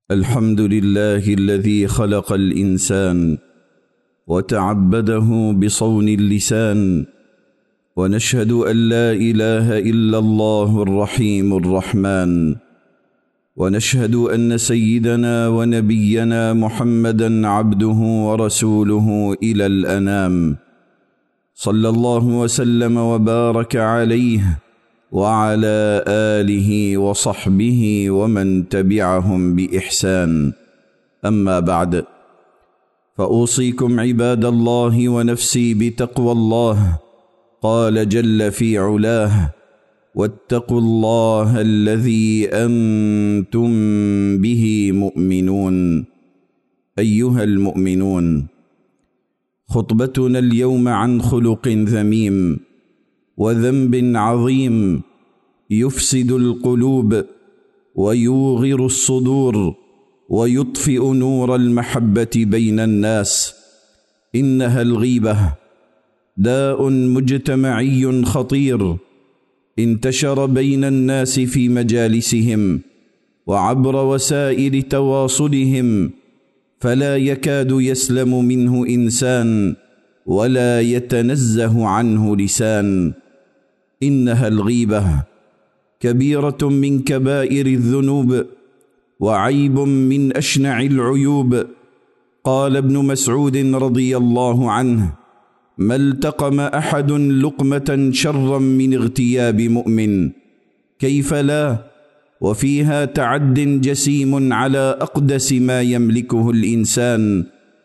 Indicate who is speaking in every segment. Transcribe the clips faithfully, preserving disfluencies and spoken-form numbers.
Speaker 1: الحمد لله الذي خلق الإنسان وتعبده بصون اللسان، ونشهد أن لا إله إلا الله الرحيم الرحمن، ونشهد أن سيدنا ونبينا محمدًا عبده ورسوله إلى الأنام، صلى الله وسلم وبارك عليه وعلى آله وصحبه ومن تبعهم بإحسان. أما بعد، فأوصيكم عباد الله ونفسي بتقوى الله. قال جل في علاه: واتقوا الله الذي أنتم به مؤمنون. أيها المؤمنون، خطبتنا اليوم عن خلق ذميم وذنب عظيم يفسد القلوب ويوغر الصدور ويطفئ نور المحبة بين الناس. إنها الغيبة، داء مجتمعي خطير انتشر بين الناس في مجالسهم وعبر وسائل تواصلهم، فلا يكاد يسلم منه إنسان ولا يتنزه عنه لسان. إنها الغيبة كبيرة من كبائر الذنوب وعيب من أشنع العيوب. قال ابن مسعود رضي الله عنه: ما التقم أحد لقمة شرا من اغتياب مؤمن. كيف لا، وفيها تعد جسيم على أقدس ما يملكه الإنسان،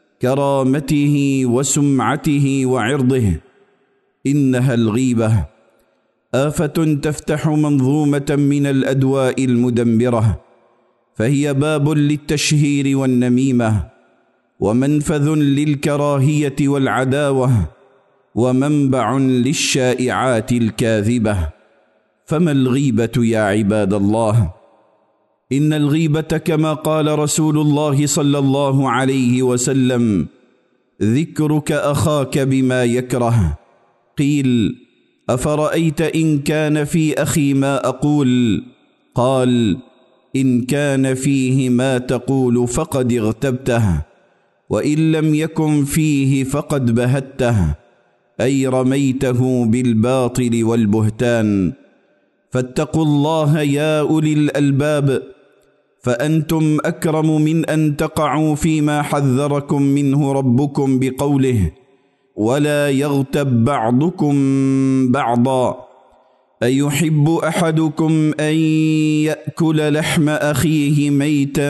Speaker 1: كرامته وسمعته وعرضه. إنها الغيبة آفة تفتح منظومة من الأدواء المدمرة، فهي باب للتشهير والنميمة، ومنفذ للكراهية والعداوة، ومنبع للشائعات الكاذبة. فما الغيبة يا عباد الله؟ إن الغيبة كما قال رسول الله صلى الله عليه وسلم: ذكرك أخاك بما يكره. قيل: أفرأيت إن كان في أخي ما أقول؟ قال: إن كان فيه ما تقول فقد اغتبته، وإن لم يكن فيه فقد بهته، أي رميته بالباطل والبهتان. فاتقوا الله يا أولي الألباب، فأنتم أكرم من أن تقعوا فيما حذركم منه ربكم بقوله: ولا يغتب بعضكم بعضا. أيحب أحدكم أن يأكل لحم أخيه ميتا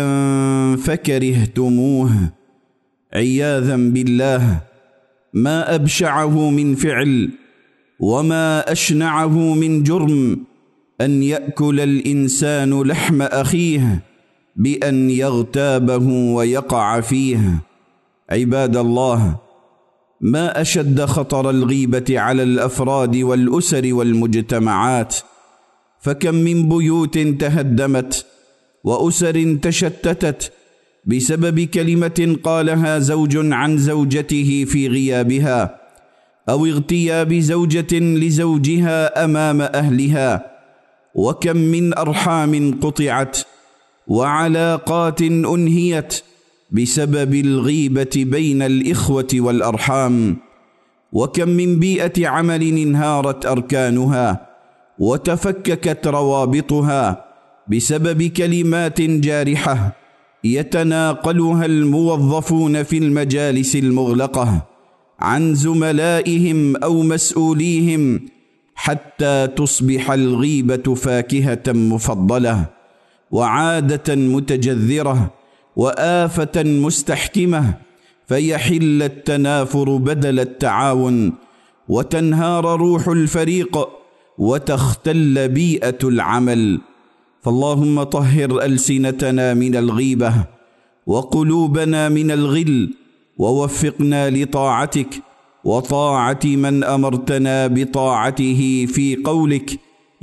Speaker 1: فكرهتموه؟ عياذا بالله، ما أبشعه من فعل وما أشنعه من جرم أن يأكل الإنسان لحم أخيه بأن يغتابه ويقع فيه. عباد الله، ما أشد خطر الغيبة على الأفراد والأسر والمجتمعات، فكم من بيوت تهدمت وأسر تشتتت بسبب كلمة قالها زوج عن زوجته في غيابها، أو اغتياب زوجة لزوجها أمام أهلها. وكم من أرحام قطعت وعلاقات أنهيت بسبب الغيبة بين الإخوة والأرحام. وكم من بيئة عمل انهارت أركانها وتفككت روابطها بسبب كلمات جارحة يتناقلها الموظفون في المجالس المغلقة عن زملائهم أو مسؤوليهم، حتى تصبح الغيبة فاكهة مفضلة وعادة متجذرة وآفة مستحكمة، فيحل التنافر بدل التعاون، وتنهار روح الفريق، وتختل بيئة العمل. فاللهم طهر ألسنتنا من الغيبة وقلوبنا من الغل، ووفقنا لطاعتك وطاعة من أمرتنا بطاعته في قولك: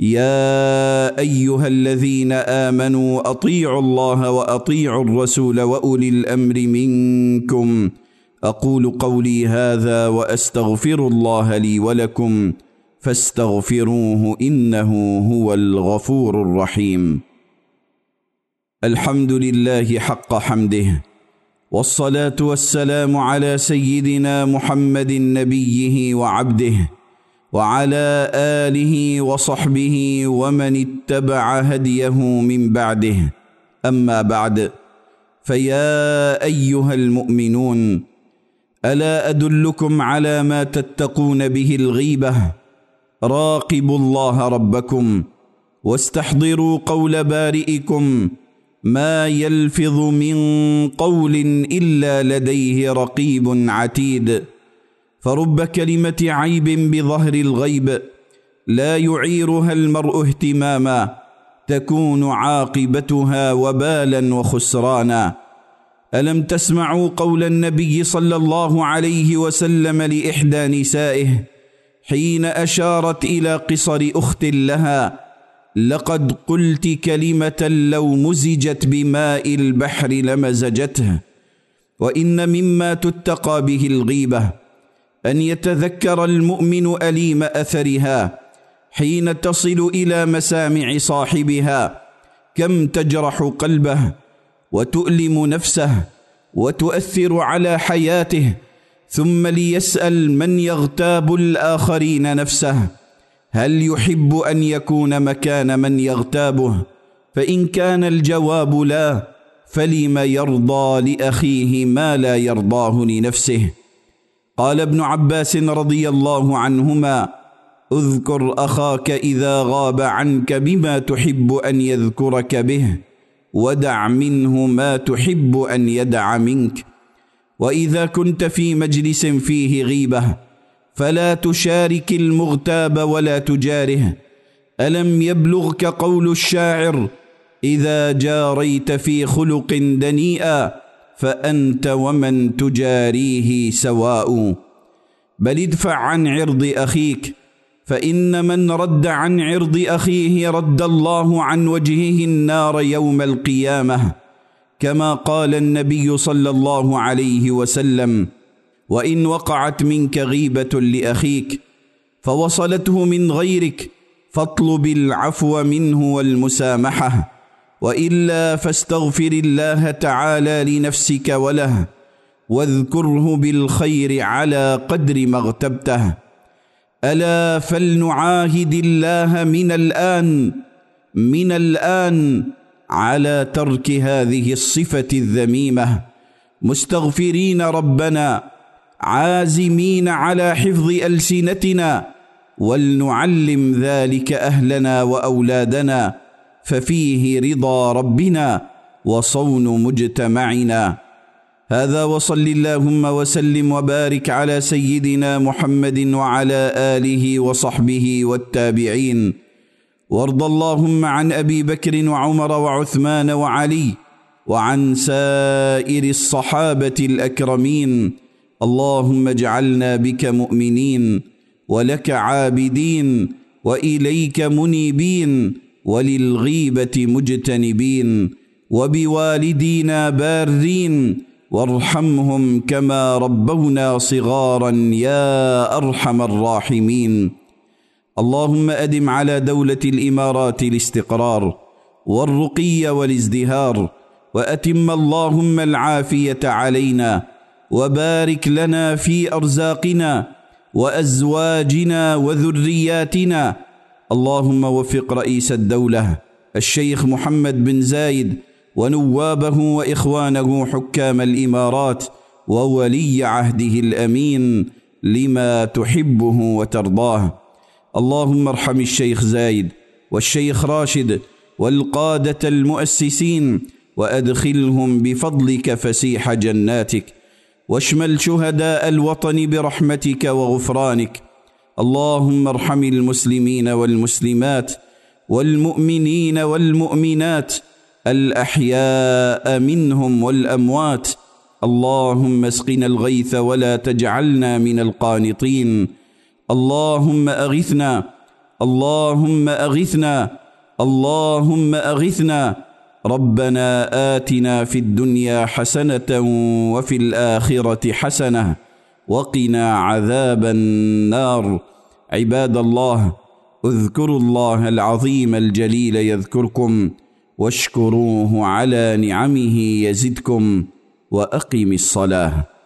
Speaker 1: يا أيها الذين آمنوا أطيعوا الله وأطيعوا الرسول وأولي الأمر منكم. أقول قولي هذا وأستغفر الله لي ولكم، فاستغفروه إنه هو الغفور الرحيم. الحمد لله حق حمده، والصلاة والسلام على سيدنا محمد نبيه وعبده، وعلى آله وصحبه ومن اتبع هديه من بعده. أما بعد، فيا أيها المؤمنون، ألا أدلكم على ما تتقون به الغيبة؟ راقبوا الله ربكم واستحضروا قول بارئكم: ما يلفظ من قول إلا لديه رقيب عتيد. فرب كلمة عيب بظهر الغيب لا يعيرها المرء اهتماما تكون عاقبتها وبالا وخسرانا. ألم تسمعوا قول النبي صلى الله عليه وسلم لإحدى نسائه حين أشارت إلى قصر أخت لها: لقد قلت كلمة لو مزجت بماء البحر لمزجته. وإن مما تتقى به الغيبة أن يتذكر المؤمن أليم أثرها حين تصل إلى مسامع صاحبها، كم تجرح قلبه وتؤلم نفسه وتؤثر على حياته، ثم ليسأل من يغتاب الآخرين نفسه: هل يحب أن يكون مكان من يغتابه؟ فإن كان الجواب لا، فلم يرضى لأخيه ما لا يرضاه لنفسه؟ قال ابن عباس رضي الله عنهما: اذكر أخاك إذا غاب عنك بما تحب أن يذكرك به، ودع منه ما تحب أن يدع منك. وإذا كنت في مجلس فيه غيبة فلا تشارك المغتاب ولا تجاره. ألم يبلغك قول الشاعر: إذا جاريت في خلق دنيئا فأنت ومن تجاريه سواء. بل ادفع عن عرض أخيك، فإن من رد عن عرض أخيه رد الله عن وجهه النار يوم القيامة، كما قال النبي صلى الله عليه وسلم: وإن وقعت منك غيبة لأخيك فوصلته من غيرك فاطلب العفو منه والمسامحة، وإلا فاستغفر الله تعالى لنفسك وله، واذكره بالخير على قدر ما اغتبته. ألا فلنعاهد الله من الآن من الآن على ترك هذه الصفة الذميمة، مستغفرين ربنا، عازمين على حفظ ألسنتنا، ولنعلم ذلك أهلنا وأولادنا، ففيه رضا ربنا وصون مجتمعنا. هذا، وصل اللهم وسلم وبارك على سيدنا محمد وعلى آله وصحبه والتابعين. وارض اللهم عن أبي بكر وعمر وعثمان وعلي وعن سائر الصحابة الأكرمين. اللهم اجعلنا بك مؤمنين ولك عابدين وإليك منيبين وللغيبة مجتنبين، وبوالدينا بارين، وارحمهم كما ربونا صغارا يا أرحم الراحمين. اللهم أدم على دولة الإمارات الاستقرار والرقي والازدهار، وأتم اللهم العافية علينا، وبارك لنا في أرزاقنا وأزواجنا وذرياتنا. اللهم وفق رئيس الدولة الشيخ محمد بن زايد ونوابه وإخوانه حكام الإمارات وولي عهده الأمين لما تحبه وترضاه. اللهم ارحم الشيخ زايد والشيخ راشد والقادة المؤسسين، وأدخلهم بفضلك فسيح جناتك، واشمل شهداء الوطن برحمتك وغفرانك. اللهم ارحم المسلمين والمسلمات والمؤمنين والمؤمنات الأحياء منهم والأموات. اللهم اسقنا الغيث ولا تجعلنا من القانطين. اللهم أغثنا، اللهم أغثنا، اللهم أغثنا. ربنا آتنا في الدنيا حسنة وفي الآخرة حسنة وقنا عذاب النار. عباد الله، اذكروا الله العظيم الجليل يذكركم، واشكروه على نعمه يزدكم وأقم الصلاة.